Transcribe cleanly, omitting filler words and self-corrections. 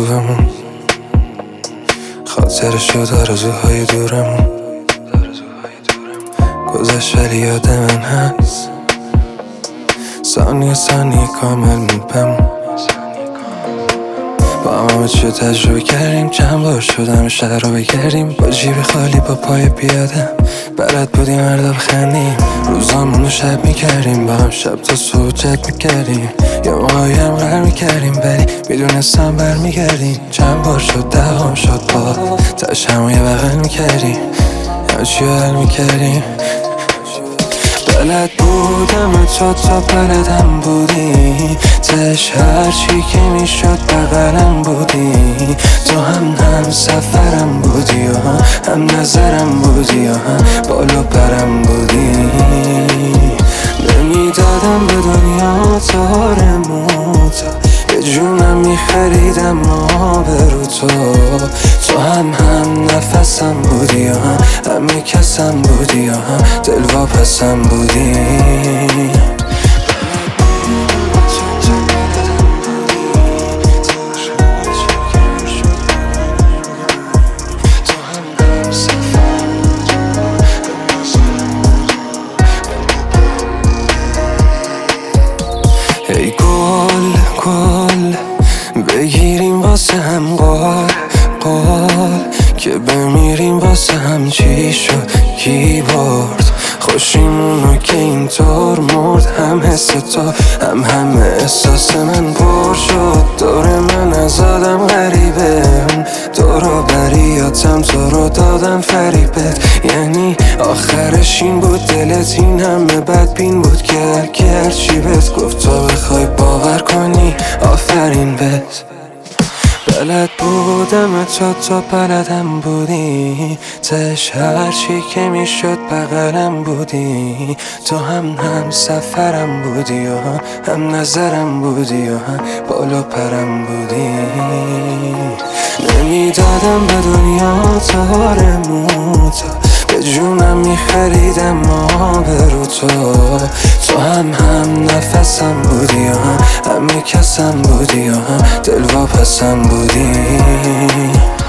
خوبمون، خاطرشو آرزوهای دورمون گذشت ولی یاد من هست، ثانیه ثانیه کامل میپمون. با همه چیو تجربه کردیم، چند بار شدم شهر رو بگردیم، با جیب خالی با پای پیادم بلد بودیم هر دو بخندیم، روزامون رو شب میکردیم، با هم شب تا صبح چت میکردیم، یه موقعی هم غر میکردیم ولی میدونستم برمیگردیم. چند بار شد دهام شد با تش همو یه بغل میکردیم، همه چیو حل میکردیم. بلد بودم تا بلدم بودی، تش هرچی که میشد بغلم بودی، تو هم سفرم بودی و هم نظرم بودی و هم بالا پرم بودی. نمیدادم به دنیا تارموتا، به جونم میخریدم آبرو تو هم نفسم بودی و همه کسم بودی و هم دلواپسم بودی. ای گل بگیریم واسه هم قال که بمیریم واسه هم، چی شد کی برد خوشیمونو که اینطور مرد، هم حس تو هم احساس من پر شد. دور من از آدم غریبه، دورو بریاتم تو رو دادم فریبت، یعنی آخرش این بود دلت این همه بدبین بود که هرچی بهت گفت تو بخوای باور کنی آفرین بهت. بلد بودم تا بلدم بودی، تش هرچی که میشد بغلم بودی، تو هم سفرم بودی و هم نظرم بودی و هم بالا پرم بودی. نمیدادم به دنیا تارموتا، به جونم میخریدم آبرو تو هم نفسم بودی و همه کسم بودی و هم دلواپسم بودی.